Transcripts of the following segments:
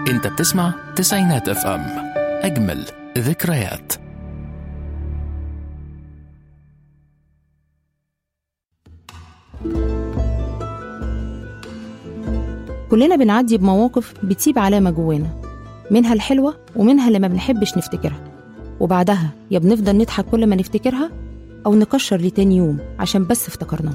انت بتسمع تسعينات اف ام، اجمل ذكريات. كلنا بنعدي بمواقف بتسيب علامة جوانا، منها الحلوة ومنها اللي ما بنحبش نفتكرها، وبعدها يا بنفضل نضحك كل ما نفتكرها أو نكشر لتاني يوم عشان بس افتكرناها.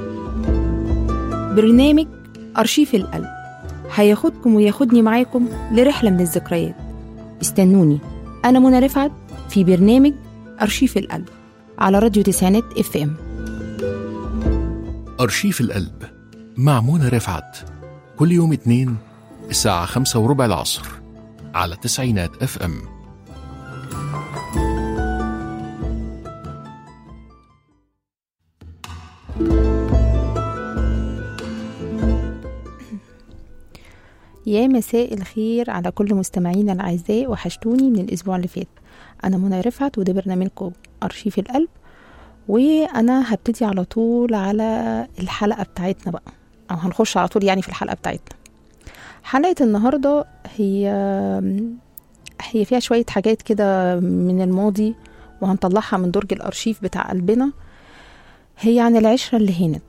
برنامج أرشيف القلب هياخدكم وياخدني معاكم لرحلة من الذكريات. استنوني، أنا منى رفعت في برنامج أرشيف القلب على راديو تسعينات اف ام. أرشيف القلب مع منى رفعت، كل يوم اثنين الساعة 5:15 العصر على تسعينات اف ام. يا مساء الخير على كل مستمعينا الأعزاء، وحشتوني من الأسبوع اللي فات. أنا منى رفعت وده برنامجكم أرشيف القلب، وأنا هبتدي على طول على الحلقة بتاعتنا بقى، أو هنخش على طول يعني في الحلقة بتاعتنا. حلقة النهاردة هي فيها شوية حاجات كده من الماضي وهنطلعها من درج الأرشيف بتاع قلبنا. هي عن العشرة اللي هانت.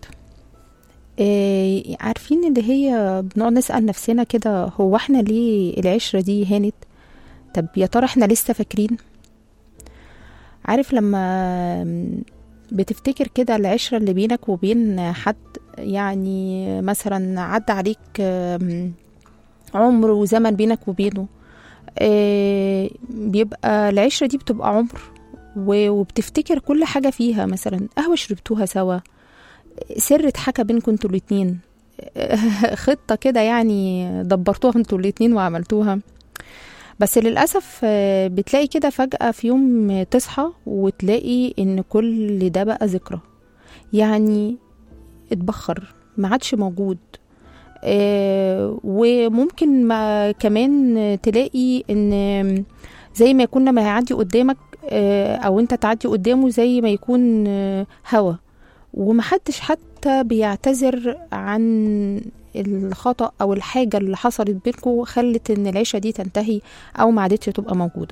عارفين اللي هي بنقعد نسأل نفسنا كده، هو احنا ليه العشرة دي هانت؟ طب يا ترى احنا لسه فاكرين؟ عارف لما بتفتكر كده العشرة اللي بينك وبين حد، يعني مثلا عدى عليك عمر وزمن بينك وبينه، بيبقى العشرة دي بتبقى عمر، وبتفتكر كل حاجة فيها، مثلا قهوة شربتوها سوا، سر اتحكى بينكم انتوا الاتنين، خطة كده يعني دبرتوها انتوا الاتنين وعملتوها. بس للأسف بتلاقي كده فجأة في يوم تصحى وتلاقي ان كل ده بقى ذكرى، يعني اتبخر ما عادش موجود. وممكن ما كمان تلاقي ان زي ما يكون ما يعدي قدامك او انت تعدي قدامه زي ما يكون هوا، ومحدش حتى بيعتذر عن الخطأ او الحاجة اللي حصلت بينكم خلت ان العيشة دي تنتهي او ما عادتش تبقى موجودة.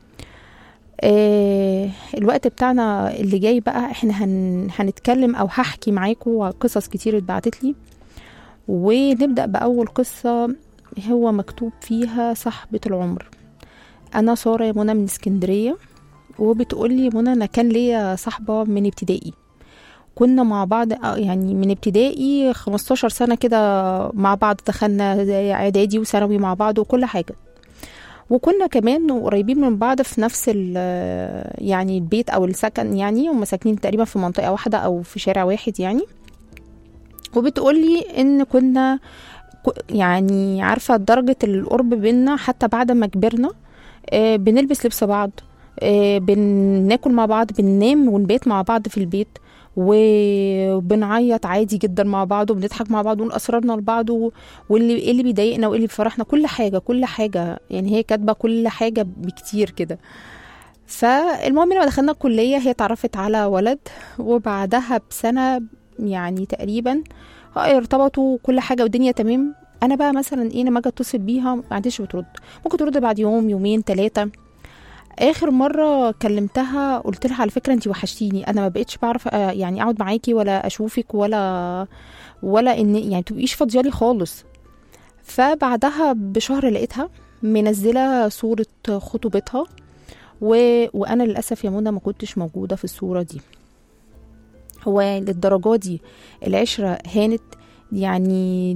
الوقت بتاعنا اللي جاي بقى احنا هنتكلم او هحكي معاكم قصص كتير اتبعتت لي، ونبدأ بأول قصة هو مكتوب فيها صاحبة العمر. أنا سارة يا منى من اسكندرية، وبتقولي منى أنا كان ليا صاحبة من ابتدائي، كنا مع بعض يعني من ابتدائي 15 سنة كده مع بعض، دخلنا إعدادي وثانوي مع بعض وكل حاجة، وكنا كمان قريبين من بعض في نفس يعني البيت أو السكن، يعني هم ساكنين تقريبا في منطقة واحدة أو في شارع واحد يعني. وبتقولي ان كنا يعني عارفة درجة القرب بينا حتى بعد ما كبرنا، بنلبس لبس بعض، بناكل مع بعض، بننام ونبيت مع بعض في البيت، وبنعيط عادي جدا مع بعض، وبنضحك مع بعض ونقول اسرارنا لبعض، واللي اللي بيضايقنا وايه اللي بيفرحنا، كل حاجة يعني هي كاتبة كل حاجة بكتير كده. فالمهم لما دخلنا الكلية هي تعرفت على ولد، وبعدها بسنة يعني تقريبا ارتبطوا كل حاجة والدنيا تمام. انا بقى مثلا ايه، لما اجي اتصل بيها ما عنديش بترد، ممكن ترد بعد يوم يومين 3. اخر مرة كلمتها قلت لها على فكرة انتي وحشتيني، انا ما بقتش بعرف يعني اقعد معاكي ولا اشوفك ولا ان يعني تبقيش فاضيالي خالص. فبعدها بشهر لقيتها منزلة صورة خطوبتها، وانا للاسف يا منى ما كنتش موجودة في الصورة دي. هو للدرجة دي العشرة هانت؟ يعني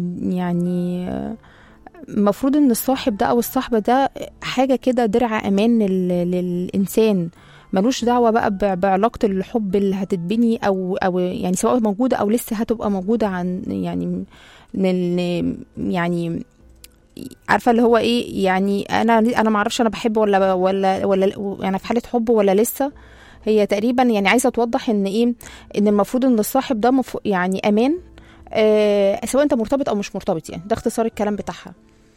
المفروض ان الصاحب ده او الصاحبة ده حاجة كده درع امان للانسان، ملوش دعوة بقى بعلاقة الحب اللي هتتبني او يعني سواء موجودة او لسه هتبقى موجودة، عن يعني عارفة اللي هو ايه، يعني انا معرفش انا بحب ولا انا في حالة حب ولا لسه. هي تقريبا يعني عايزة توضح ان ايه، ان المفروض ان الصاحب ده يعني امان، سواء انت مرتبط او مش مرتبط، يعني ده اختصار الكلام بتاعها.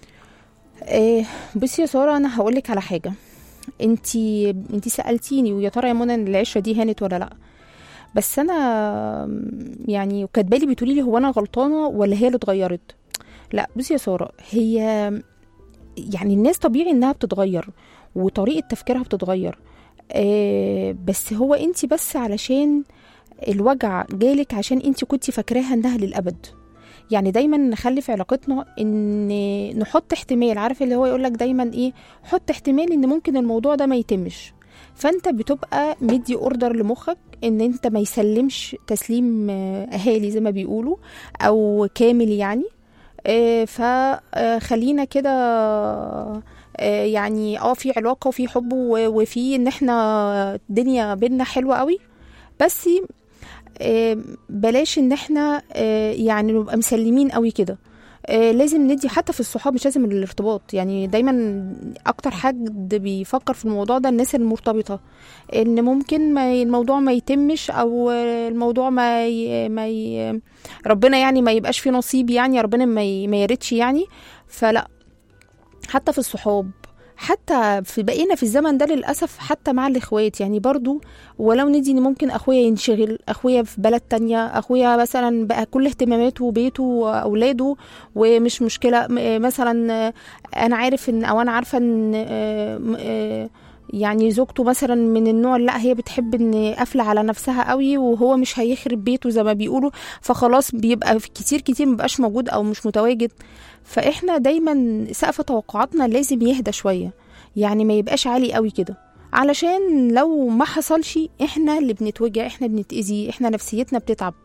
بصي يا سارة، انا هقولك على حاجة. انتي سألتيني ويا ترى يا منى العشرة دي هانت ولا لا، بس انا يعني كاتبالي بتقولي لي هو انا غلطانة ولا هي اللي اتغيرت. لا بصي يا سارة، هي يعني الناس طبيعي انها بتتغير وطريقة تفكيرها بتتغير، بس هو انت بس علشان الوجع جالك عشان انت كنتي فاكراها انها للأبد. يعني دايما نخلي في علاقتنا ان نحط احتمال، عارف اللي هو يقولك دايما ايه، حط احتمال ان ممكن الموضوع ده ما يتمش، فانت بتبقى مدي اوردر لمخك ان انت ما يسلمش تسليم اهالي زي ما بيقولوا او كامل يعني. فخلينا كده يعني في علاقة وفي حب وفي ان احنا الدنيا بينا حلوة قوي، بس بلاش ان احنا يعني نبقى مسلمين قوي كده. لازم ندي حتى في الصحاب، مش لازم الارتباط. يعني دايما اكتر حد بيفكر في الموضوع ده الناس المرتبطة، ان ممكن الموضوع ما يتمش او الموضوع ربنا يعني ما يبقاش فيه نصيب، يعني ربنا ما يردش يعني. فلا، حتى في الصحاب، حتى في بقينا في الزمن ده للأسف، حتى مع الإخوات يعني برضو، ولو ندي ان ممكن أخويا ينشغل، أخويا في بلد تانية، أخويا مثلا بقى كل اهتماماته بيته وأولاده ومش مشكلة. مثلا أنا عارف ان أو أنا عارفة ان يعني زوجته مثلا من النوع لا هي بتحب ان قافله على نفسها قوي وهو مش هيخرب بيته زي ما بيقولوا، فخلاص بيبقى كتير مبقاش موجود او مش متواجد. فاحنا دايما سقف توقعاتنا لازم يهدى شويه، يعني ما يبقاش عالي قوي كده، علشان لو ما حصلش احنا اللي بنتوجع، احنا بنتأذي، احنا نفسيتنا بتتعب.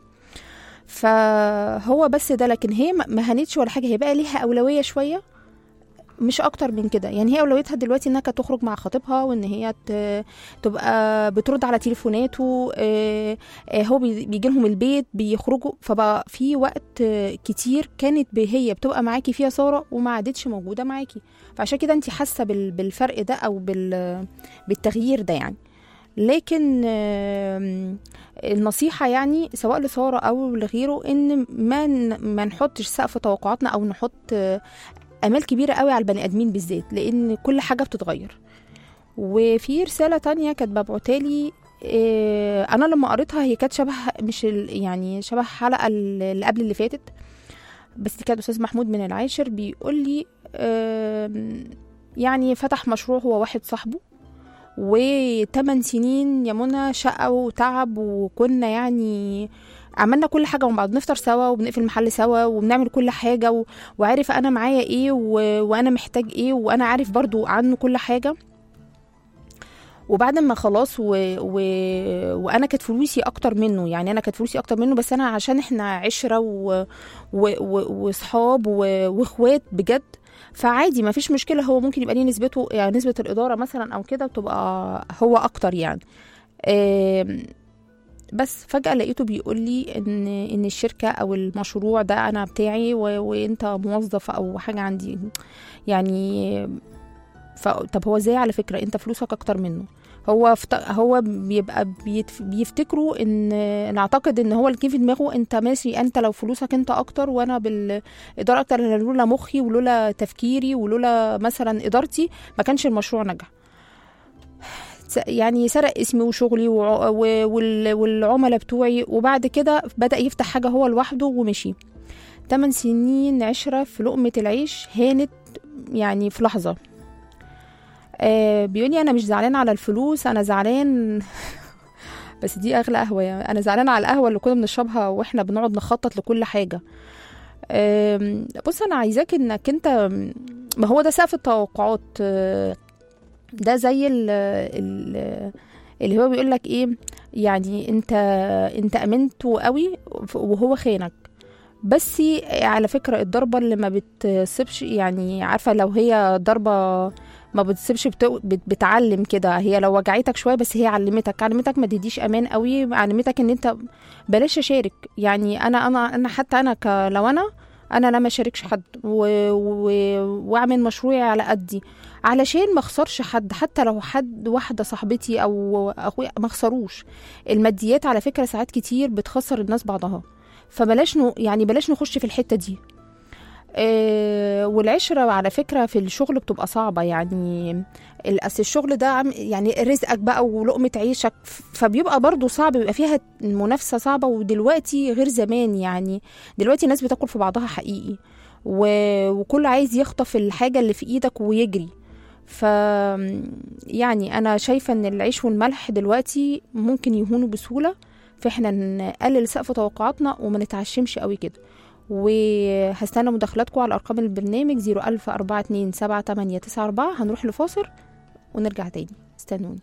فهو بس ده، لكن هي ما هنتش ولا حاجه، هي بقى ليها اولويه شويه مش اكتر من كده. يعني هي اولويتها دلوقتي انها تخرج مع خطيبها، وان هي تبقى بترد على تليفوناته، هو بيجي لهم البيت بيخرجوا، فبقى في وقت كتير كانت هي بتبقى معاكي فيها ساره وما عادتش موجوده معاكي، فعشان كده انت حاسه بالفرق ده او بالتغيير ده يعني. لكن النصيحة يعني سواء لسارة أو لغيره إن ما نحطش سقف توقعاتنا أو نحط امال كبيره قوي على البني ادمين بالذات، لان كل حاجه بتتغير. وفي رساله تانية كانت مبعوتالي، انا لما قريتها هي كانت شبه، مش يعني شبه حلقه اللي قبل اللي فاتت، بس دي كانت استاذ محمود من العاشر بيقول لي يعني فتح مشروع هو واحد صاحبه، و8 سنين يا منى شقه وتعب، وكنا يعني عملنا كل حاجة مع بعض، نفطر سوا وبنقفل المحل سوا وبنعمل كل حاجة، وعارف أنا معايا إيه وأنا محتاج إيه، وأنا عارف برضو عنه كل حاجة. وبعد ما خلاص وأنا كانت فلوسي أكتر منه، يعني أنا كانت فلوسي أكتر منه، بس أنا عشان إحنا عشرة وصحاب وإخوات بجد، فعادي ما فيش مشكلة. هو ممكن يبقى ليه نسبته، يعني نسبة الإدارة مثلا أو كده بتبقى هو أكتر يعني. بس فجأة لقيته بيقول لي ان الشركة او المشروع ده انا بتاعي وانت موظف او حاجة عندي يعني. طب هو ازاي؟ على فكرة انت فلوسك اكتر منه. هو بيبقى بيفتكروا ان اعتقد ان هو اللي في دماغه انت ماشي، انت لو فلوسك انت اكتر وانا بالاداره اكتر، لولا مخي ولولا تفكيري ولولا مثلا ادارتي ما كانش المشروع نجح. يعني سرق اسمي وشغلي والعملاء بتوعي، وبعد كده بدأ يفتح حاجة هو لوحده ومشي. 8 سنين عشرة في لقمة العيش هانت يعني في لحظة. بيقولي أنا مش زعلان على الفلوس، أنا زعلان بس دي أغلى قهوة، يعني أنا زعلان على القهوة اللي كنا بنشربها وإحنا بنقعد نخطط لكل حاجة. بص أنا عايزاك إنك أنت، ما هو ده سقف التوقعات، ده زي اللي هو بيقول لك ايه، يعني انت امنته قوي وهو خانك. بس على فكرة الضربة اللي ما بتصيبش، يعني عارفة لو هي ضربة ما بتصيبش بتعلم كده، هي لو وجعتك شوية بس هي علمتك ما تديش امان قوي، علمتك ان انت بلاش اشارك. يعني انا حتى انا لو انا لا ما شاركش حد واعمل مشروعي على قدي علشان ما اخسرش حد، حتى لو حد واحده صاحبتي او اخويا ما اخسروش. الماديات على فكره ساعات كتير بتخسر الناس بعضها، فبلاش يعني بلاش نخش في الحته دي. والعشره على فكره في الشغل بتبقى صعبه، يعني الشغل ده يعني رزقك بقى ولقمه عيشك، فبيبقى برضو صعب، بيبقى فيها منافسه صعبه. ودلوقتي غير زمان، يعني دلوقتي الناس بتاكل في بعضها حقيقي، وكل عايز يخطف الحاجة اللي في ايدك ويجري. يعني انا شايفة ان العيش والملح دلوقتي ممكن يهونوا بسهولة، فاحنا نقلل سقف توقعاتنا وما نتعشمش قوي كده. وهستنى مداخلاتكم على ارقام البرنامج 010427894. هنروح لفاصل ونرجع تاني، استنوني.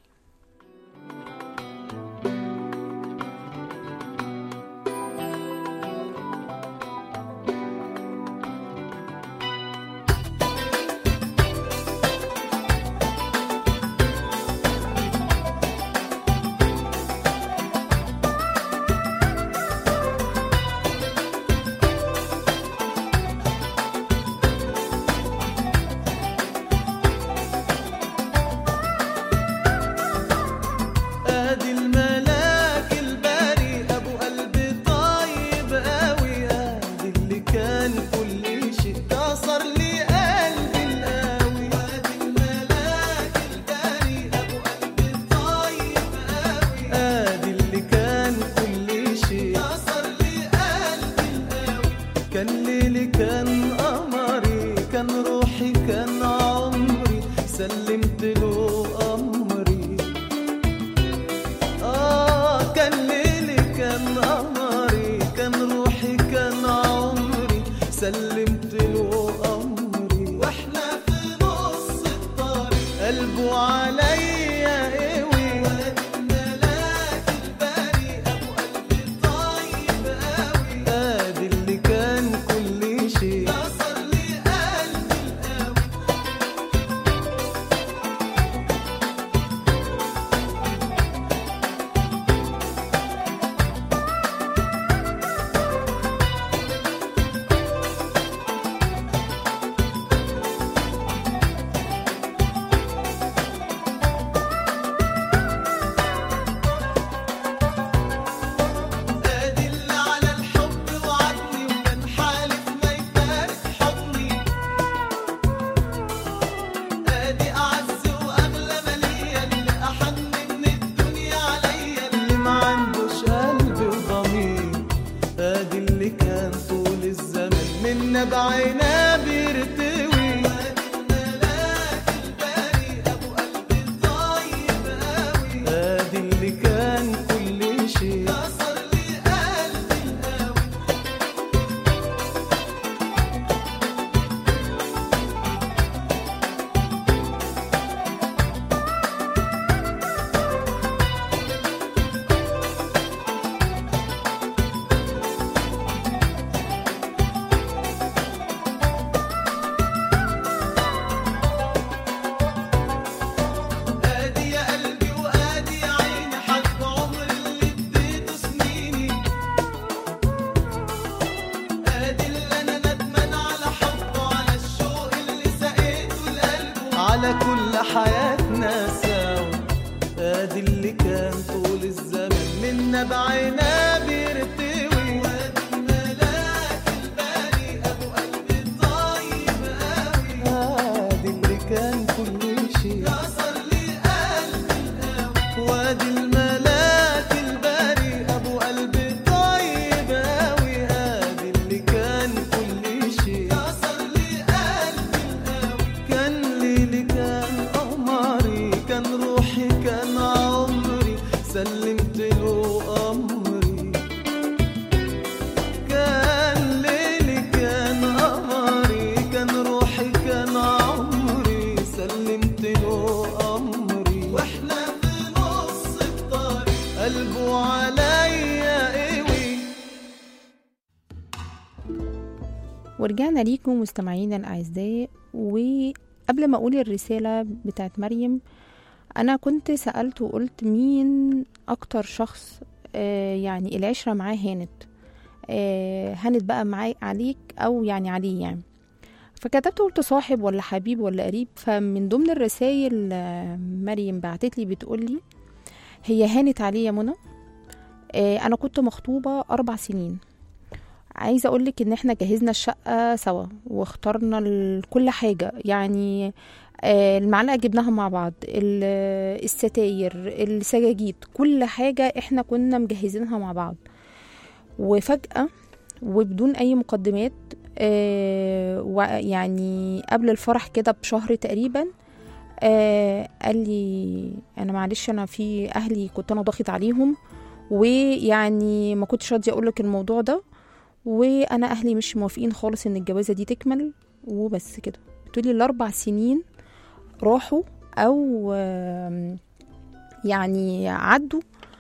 ورجعنا ليكم مستمعينا الأعزاء. وقبل ما أقول الرسالة بتاعت مريم، أنا كنت سألت وقلت مين أكتر شخص يعني العشرة معاه هانت بقى معاه عليك أو يعني عليه يعني. فكتبت قلت صاحب ولا حبيب ولا قريب. فمن ضمن الرسائل مريم بعتتلي بتقولي هي هانت عليه يا منى. أنا كنت مخطوبة 4 سنين. عايزة أقولك إن احنا جهزنا الشقة سوا واخترنا كل حاجة، يعني المعلقة جبناها مع بعض، الستاير، السجاجيد، كل حاجة احنا كنا مجهزينها مع بعض. وفجأة وبدون أي مقدمات ويعني قبل الفرح كده بشهر تقريبا قال لي انا معلش انا في اهلي كنت انا ضاغط عليهم، ويعني ما كنتش راضيه اقول لك الموضوع ده، وانا اهلي مش موافقين خالص ان الجوازه دي تكمل وبس كده. تقولي ال4 سنين راحوا او يعني عدوا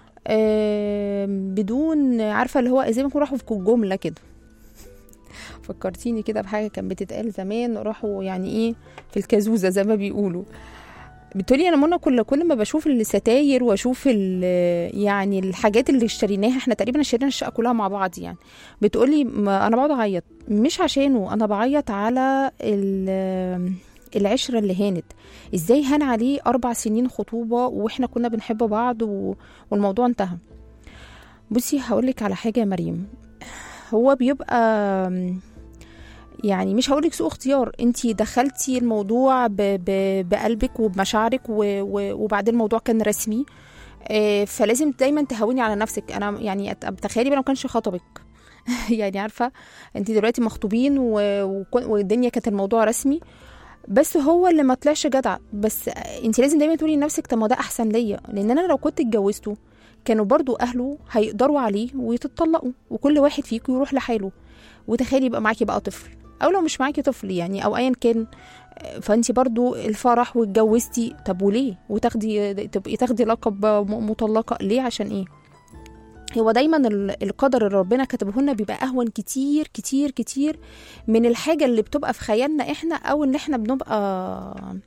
بدون، عارفه اللي هو زي ما يكون راحوا في جمله كده. فكرتيني كده بحاجه كان بتتقال زمان، راحوا يعني ايه في الكازوزه زي ما بيقولوا. بتقولي انا منى كل ما بشوف الستاير واشوف يعني الحاجات اللي اشتريناها، احنا تقريبا اشترينا الشقه كلها مع بعض يعني. بتقولي انا بقعد اعيط، مش عشانه، انا بعيط على العشره اللي هانت. ازاي هان عليه 4 سنين خطوبه واحنا كنا بنحب بعض والموضوع انتهى. بصي هقولك على حاجه يا مريم، هو بيبقى يعني مش هقولك سوء اختيار، انتي دخلتي الموضوع بقلبك وبمشاعرك وبعدين الموضوع كان رسمي، فلازم دايما تهوني على نفسك. انا يعني تخيلي بقى لو كانش خطبك يعني عارفه انتي دلوقتي مخطوبين والدنيا كانت الموضوع رسمي، بس هو اللي ما طلعش جدع. بس انتي لازم دايما تقولي لنفسك طب ما ده احسن ليا، لان انا لو كنت اتجوزته كانوا برضو اهله هيقدروا عليه ويتطلقوا وكل واحد فيكم يروح لحاله. وتخيلي يبقى معاكي بقى طفل، او لو مش معاكي طفل يعني او ايا كان، فانتي برضو الفرح واتجوزتي، طب وليه؟ تبقي تاخدي لقب مطلقه ليه؟ عشان ايه؟ هو دايما القدر اللي ربنا كتبه لنا بيبقى اهون كتير كتير كتير من الحاجه اللي بتبقى في خيالنا احنا، او ان احنا بنبقى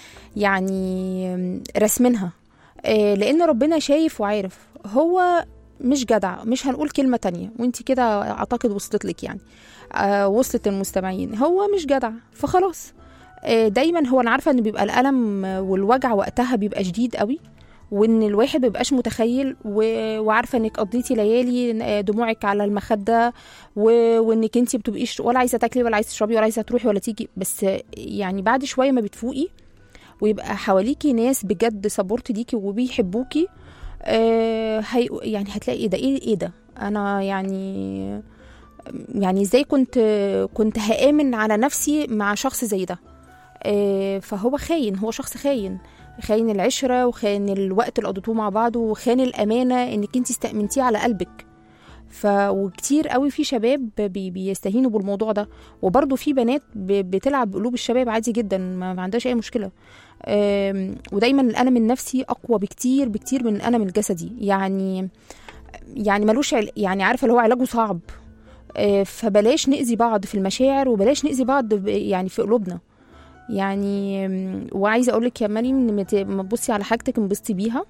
يعني رسمينها. لان ربنا شايف وعارف. هو مش جدع، مش هنقول كلمه تانية، وانتي كده اعتقد وصلت لك يعني، وصلت المستمعين، هو مش جدع فخلاص. دايما هو انا عارفه ان بيبقى الالم والوجع وقتها بيبقى شديد قوي، وان الواحد مبيبقاش متخيل وعارفه انك قضيتي ليالي دموعك على المخده، وانك انتي بتبقيش ولا عايزه تاكلي ولا عايزه تشربي ولا عايزه تروحي ولا تيجي. بس يعني بعد شويه ما بتفوقي ويبقى حواليكي ناس بجد سبورت ليكي وبيحبوكي، يعني هتلاقي ايه ده انا يعني ازاي كنت هآمن على نفسي مع شخص زي ده. فهو خاين، هو شخص خاين العشرة، وخاين الوقت اللي قضيتوه مع بعض، وخاين الأمانة انك انت استأمنتيه على قلبك. وكتير قوي في شباب بيستهينوا بالموضوع ده، وبرضه في بنات بتلعب بقلوب الشباب عادي جدا، ما عندهاش اي مشكلة. ودايما الألم النفسي أقوى بكتير بكتير من الألم الجسدي، يعني ملوش يعني عارفة اللي هو علاجه صعب. فبلاش نأذي بعض في المشاعر، وبلاش نأذي بعض يعني في قلوبنا يعني. وعايزه اقول لك يا مريم ما تبصي على حاجتك، انبسطي بيها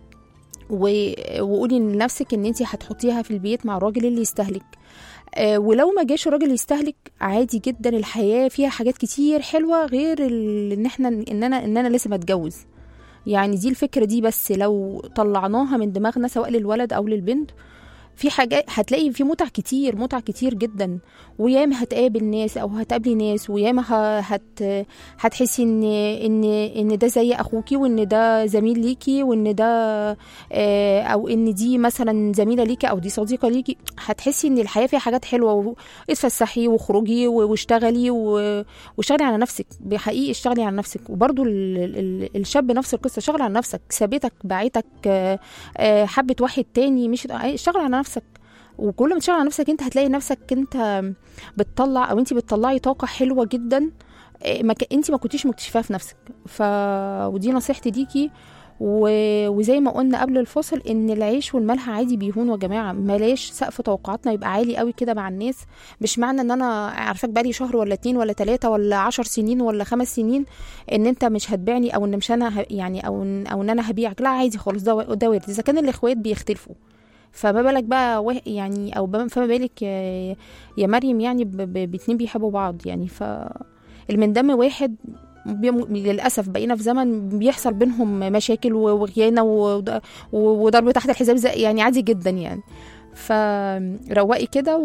وقولي لنفسك ان انت هتحطيها في البيت مع الراجل اللي يستهلك. ولو ما جاش الراجل يستهلك عادي جدا، الحياه فيها حاجات كتير حلوه غير ان انا لسه بتجوز. يعني دي الفكره دي بس لو طلعناها من دماغنا سواء للولد او للبنت، في حاجات هتلاقي في متع كتير جدا، وياما هتقابل ناس او هتقابلي ناس، وياما هتحسي ان ده زي اخوكي، وان ده زميل ليكي، وان ده او ان دي مثلا زميله ليكي او دي صديقه ليكي. هتحسي ان الحياه فيها حاجات حلوه، اتفسحي واخرجي واشتغلي واشتغلي على نفسك، بحقيقي اشتغلي على نفسك. وبرضو الشاب نفس القصه، اشتغل على نفسك، سابتك باعتك حبت واحد تاني، مش اشتغل على نفسك. وكل ما تشتغل على نفسك انت هتلاقي نفسك انت بتطلع او انت بتطلعي طاقه حلوه جدا انت ما كنتيش مكتشفاها في نفسك. ودي نصيحتي ليكي. وزي ما قلنا قبل الفصل ان العيش والملح عادي بيهون يا جماعه، ملاش سقف توقعاتنا يبقى عالي قوي كده مع الناس. مش معنى ان انا عارفاك بقالي شهر ولا 2 ولا 3 ولا 10 سنين ولا 5 سنين ان انت مش هتبيعني، او ان مش انا يعني او ان انا هبيعك. لا عادي خالص، ده وارد. اذا كان الاخوات بيختلفوا فما بالك بقى يعني، او فما بالك يا مريم يعني باتنين بيحبوا بعض يعني. فالمن دم واحد للاسف بقينا في زمن بيحصل بينهم مشاكل وخيانه وضرب تحت الحزام يعني عادي جدا يعني. فروقي كده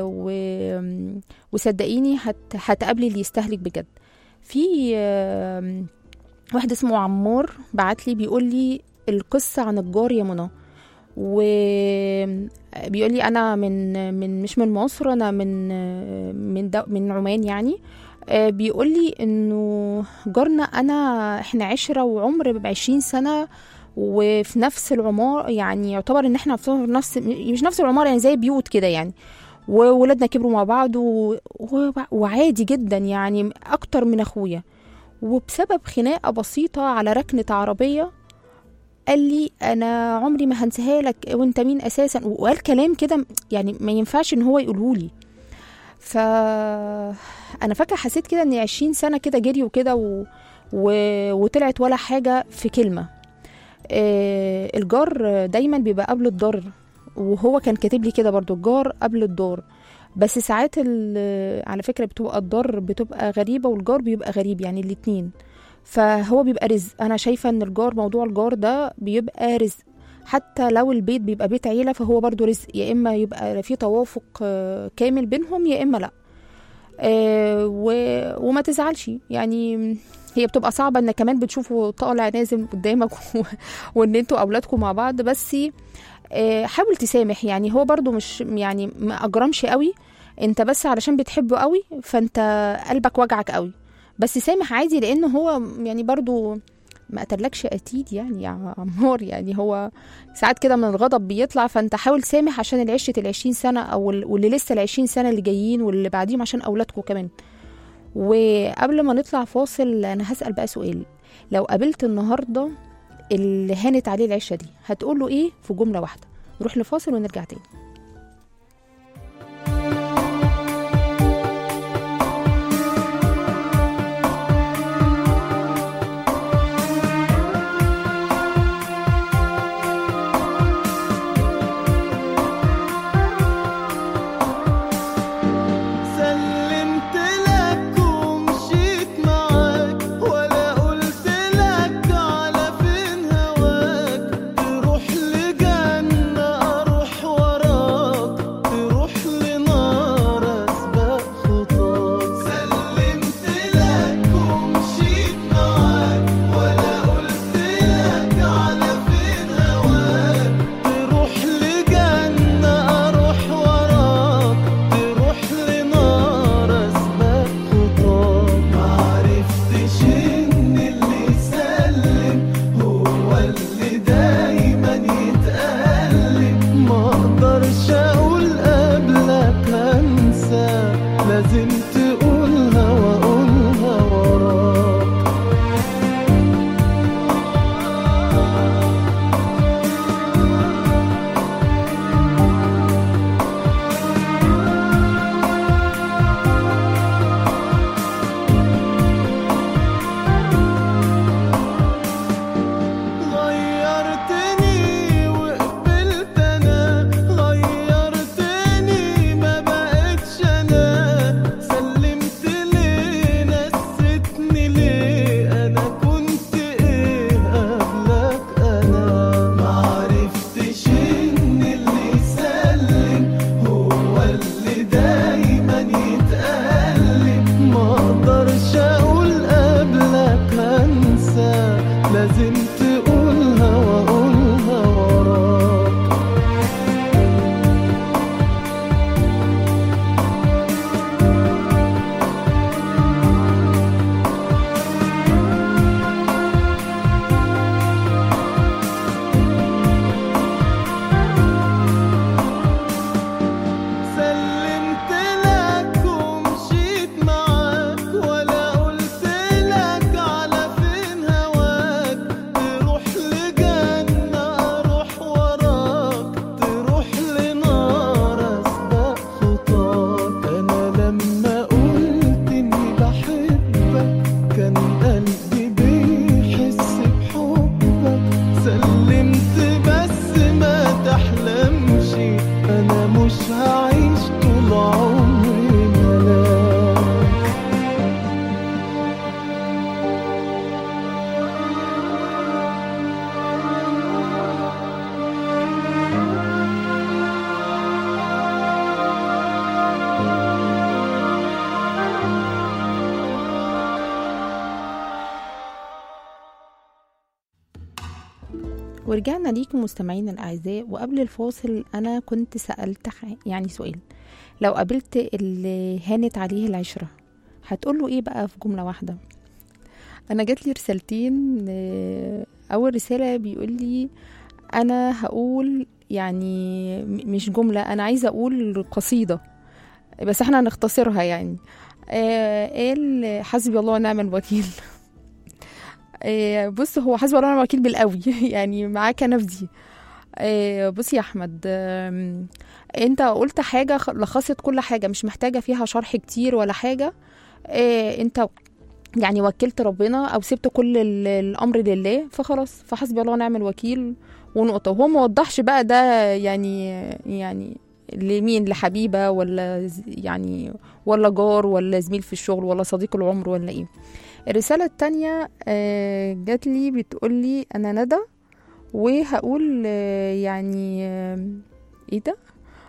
وصدقيني هتقابلي اللي يستهلك بجد. في واحد اسمه عمار بعتلي بيقول لي القصه عن الجار يا منى، وبيقول لي انا من مش من مصر، انا من عمان يعني. بيقول لي انه جارنا احنا عشرة وعمر ب20 سنة، وفي نفس العمار، يعني يعتبر ان احنا في نفس، مش نفس العمار يعني زي بيوت كده يعني، وولادنا كبروا مع بعض وعادي جدا يعني اكتر من اخويا. وبسبب خناقة بسيطة على ركنة عربية قال لي انا عمري ما هنساها لك، وانت مين اساسا، وقال كلام كده يعني ما ينفعش ان هو يقوله لي. انا فاكره حسيت كده ان 20 سنه كده جري وكده وطلعت ولا حاجه في كلمه. الجار دايما بيبقى قبل الدار، وهو كان كاتب لي كده برضو الجار قبل الدار. بس ساعات على فكره بتبقى الدار بتبقى غريبه والجار بيبقى غريب، يعني الاتنين. فهو بيبقى رزق. انا شايفه ان موضوع الجار ده بيبقى رزق، حتى لو البيت بيبقى بيت عيله فهو برضو رزق، يا اما يبقى في توافق كامل بينهم يا اما لا. وما تزعلش يعني، هي بتبقى صعبه ان كمان بتشوفوا طالع نازل قدامك وان انتوا اولادكم مع بعض. بس حاول تسامح، يعني هو برضو مش يعني ما اجرمش قوي، انت بس علشان بتحبه قوي فانت قلبك وجعك قوي، بس سامح عادي، لانه هو يعني برضو ما قتلكش قتيل يعني يا عمار. يعني هو ساعات كده من الغضب بيطلع، فانت حاول سامح عشان العشرة 20 سنة او واللي لسه 20 سنة اللي جايين واللي بعديهم عشان اولادكم كمان. وقبل ما نطلع فاصل انا هسأل بقى سؤال، لو قابلت النهاردة اللي هانت عليه العشرة دي هتقوله ايه في جملة واحدة؟ نروح لفاصل ونرجع تاني. ورجعنا ليكم مستمعينا الأعزاء. وقبل الفاصل أنا كنت سألت يعني سؤال، لو قابلت اللي هانت عليه العشرة هتقوله إيه بقى في جملة واحدة؟ أنا جات لي رسالتين. أول رسالة بيقول لي أنا هقول يعني مش جملة، أنا عايزة أقول قصيدة بس احنا هنختصرها يعني. قال حسبي الله ونعم الوكيل. بص، هو حسبي الله ونعم الوكيل بالقوي يعني معاك انا في دي. بص يا احمد، انت قلت حاجه لخصت كل حاجه، مش محتاجه فيها شرح كتير ولا حاجه. انت يعني وكلت ربنا او سبت كل الامر لله، فخلاص فحسبي الله ونعم الوكيل ونقطه. وهو ما وضحش بقى ده يعني لمين، لحبيبه ولا يعني ولا جار ولا زميل في الشغل ولا صديق العمر ولا ايه. الرسالة التانية جات لي بتقول لي أنا ندى وهقول يعني ايه ده؟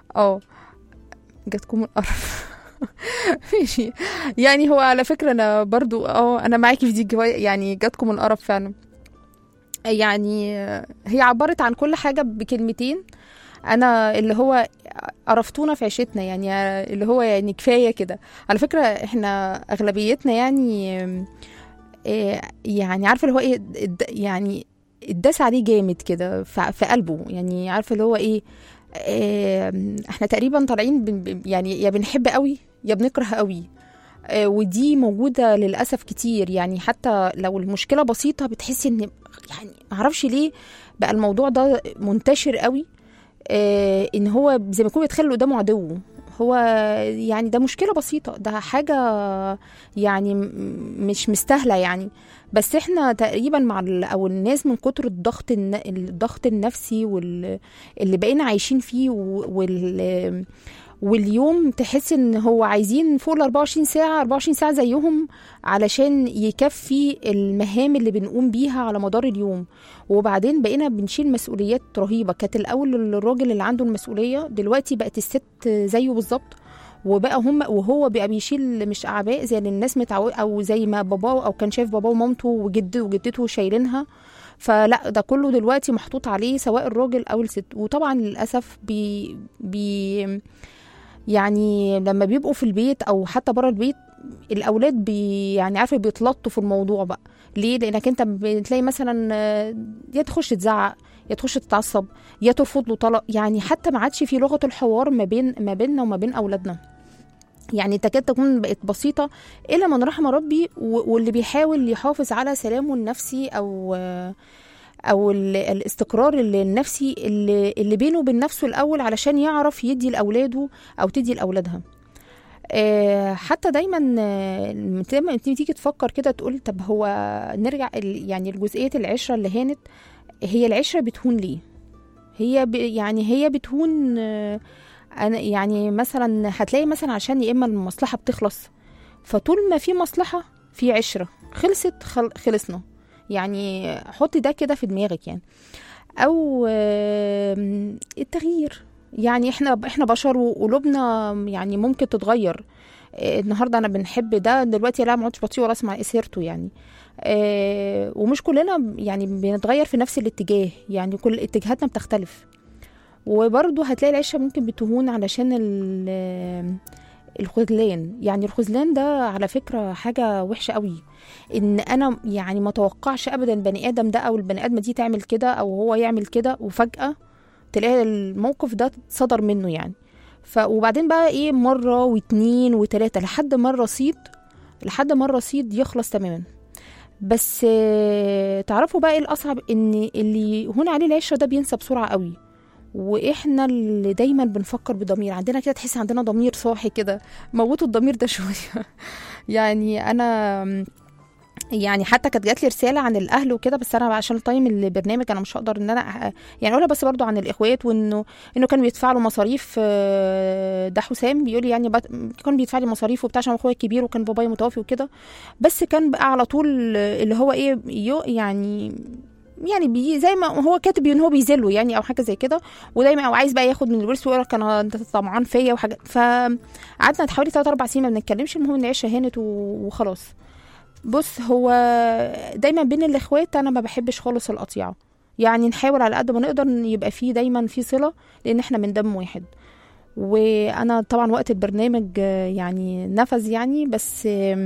جاتكم القرف. ماشي يعني. هو على فكرة أنا برضو أنا معاكي في دي يعني جاتكم القرف فعلا. يعني هي عبرت عن كل حاجة بكلمتين، أنا اللي هو قرفتونا في عيشتنا يعني، اللي هو يعني كفاية كده. على فكرة احنا أغلبيتنا يعني عارفه اللي هو ايه، يعني اتداس عليه جامد كده في قلبه، يعني عارفه اللي هو ايه. احنا تقريبا طالعين يعني يا بنحب قوي يا بنكره قوي. ودي موجوده للاسف كتير يعني. حتى لو المشكله بسيطه بتحسي ان يعني معرفش ليه بقى الموضوع ده منتشر قوي. ان هو زي ما يكون بيتخيل اللي قدامه عدو. هو يعني ده مشكلة بسيطة، ده حاجة يعني مش مستاهلة يعني. بس احنا تقريبا مع او الناس من كتر الضغط النفسي اللي بقينا عايشين فيه واليوم تحس ان هو عايزين فوق ال 24 ساعة زيهم علشان يكفي المهام اللي بنقوم بيها على مدار اليوم. وبعدين بقينا بنشيل مسؤوليات رهيبة. كانت الأول الراجل اللي عنده المسؤولية، دلوقتي بقت الست زيه بالظبط. وهو بقى بيشيل مش أعباء زي الناس متعود، أو زي ما باباه أو كان شايف باباه ومامته وجده وجدته شايلينها. فلا، ده كله دلوقتي محطوط عليه سواء الراجل أو الست. وطبعا للأسف يعني لما بيبقوا في البيت او حتى بره البيت الاولاد يعني عارفه بيتلطوا في الموضوع بقى. ليه؟ لانك انت بتلاقي مثلا يا تخش تزعق يا تخش تتعصب يا ترفض له طلب. يعني حتى ما عادش في لغه الحوار ما بيننا وما بين اولادنا. يعني تكاد تكون بقت بسيطه الا من رحم ربي، واللي بيحاول يحافظ على سلامه النفسي او الاستقرار النفسي اللي بينه وبين نفسه الاول علشان يعرف يدي لاولاده او تدي لاولادها. حتى دايما لما تيجي تفكر كده تقول طب هو نرجع يعني لجزئيه العشره اللي هانت. هي العشره بتهون ليه؟ هي بتهون. انا يعني مثلا هتلاقي مثلا عشان يا اما المصلحه بتخلص، فطول ما في مصلحه في عشره خلصت خلصنا. يعني حط ده كده في دماغك يعني. او التغيير، يعني احنا بشر وقلوبنا يعني ممكن تتغير. النهارده انا بنحب ده، دلوقتي لا ما عدتش بطيء ولا اسمع سيرته يعني. ومش كلنا يعني بنتغير في نفس الاتجاه، يعني كل اتجاهاتنا بتختلف. وبرضه هتلاقي العيشه ممكن بتهون علشان الخذلان. يعني الخذلان ده على فكرة حاجة وحشة قوي. ان انا يعني ما توقعش ابدا البني ادم ده او البني ادمة دي تعمل كده او هو يعمل كده، وفجأة تلاقي الموقف ده صدر منه يعني. وبعدين بقى ايه، مرة واتنين وتلاتة لحد ما الرصيد يخلص تماما. بس تعرفوا بقى ايه الاصعب؟ ان اللي هون عليه العشرة ده بينسى بسرعة قوي. واحنا اللي دايما بنفكر بضمير، عندنا كده تحس عندنا ضمير صاحي كده. موتوا الضمير ده شويه. يعني انا يعني حتى كانت جات لي رساله عن الاهل وكده، بس انا عشان التايم البرنامج انا مش هقدر ان انا يعني اقولها. بس برضو عن الاخوات، وانه كانوا بيدفعوا له مصاريف. ده حسام بيقول لي يعني كان بيدفع لي مصاريف وبتاع عشان اخويا الكبير وكان بابايا متوفي وكده. بس كان بقى على طول اللي هو ايه يعني زي ما هو كاتب ان هو بيذله يعني او حاجه زي كده. ودايما او عايز بقى ياخد من الورث ويقول لك انا انت طمعان فيا وحاجه. فقعدنا حوالي 3-4 سنين ما بنتكلمش. المهم ان العيشه هانت وخلاص. بص، هو دايما بين الاخوات انا ما بحبش خالص القطيعه. يعني نحاول على قد ما نقدر ان يبقى فيه دايما في صلة، لان احنا من دم واحد. وانا طبعا وقت البرنامج يعني نفذ يعني، بس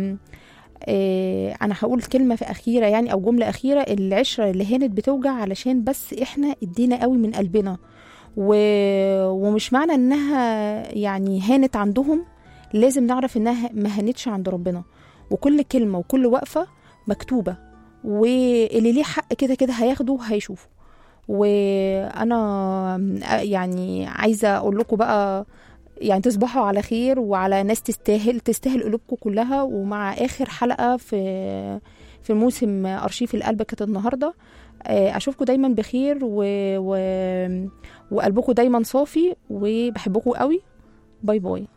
انا هقول كلمة في اخيرة يعني، او جملة اخيرة. العشرة اللي هانت بتوجع علشان بس احنا ادينا قوي من قلبنا، ومش معنى انها يعني هانت عندهم لازم نعرف انها ما هانتش عند ربنا. وكل كلمة وكل وقفة مكتوبة، واللي ليه حق كده كده هياخده هيشوفه. وانا يعني عايزة اقول لكم بقى يعني تصبحوا على خير، وعلى ناس تستاهل قلوبكم كلها. ومع اخر حلقة في موسم ارشيف القلب كانت النهاردة. اشوفكم دايما بخير وقلبكم دايما صافي، وبحبكم قوي. باي باي.